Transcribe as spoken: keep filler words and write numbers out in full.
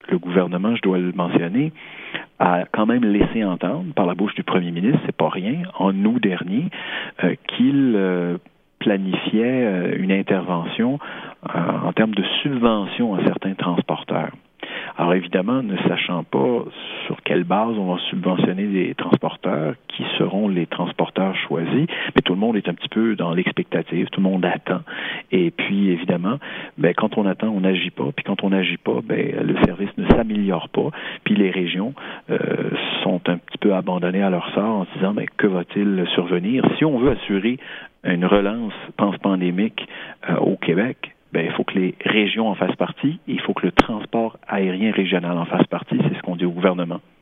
le gouvernement, je dois le mentionner, a quand même laissé entendre par la bouche du premier ministre, c'est pas rien, en août dernier, euh, qu'il euh, planifiait euh, une intervention euh, en termes de subvention à certains transporteurs. Alors évidemment, ne sachant pas sur quelle base on va subventionner des transporteurs, qui seront les transporteurs choisis, mais tout le monde est un petit peu dans l'expectative, tout le monde attend. Et puis évidemment, ben quand on attend, on n'agit pas. Puis quand on n'agit pas, ben le service ne s'améliore pas. Puis les régions euh, sont un petit peu abandonnées à leur sort en se disant ben que va-t-il survenir si on veut assurer une relance post-pandémique euh, au Québec. Ben, il faut que les régions en fassent partie, il faut que le transport aérien régional en fasse partie, c'est ce qu'on dit au gouvernement.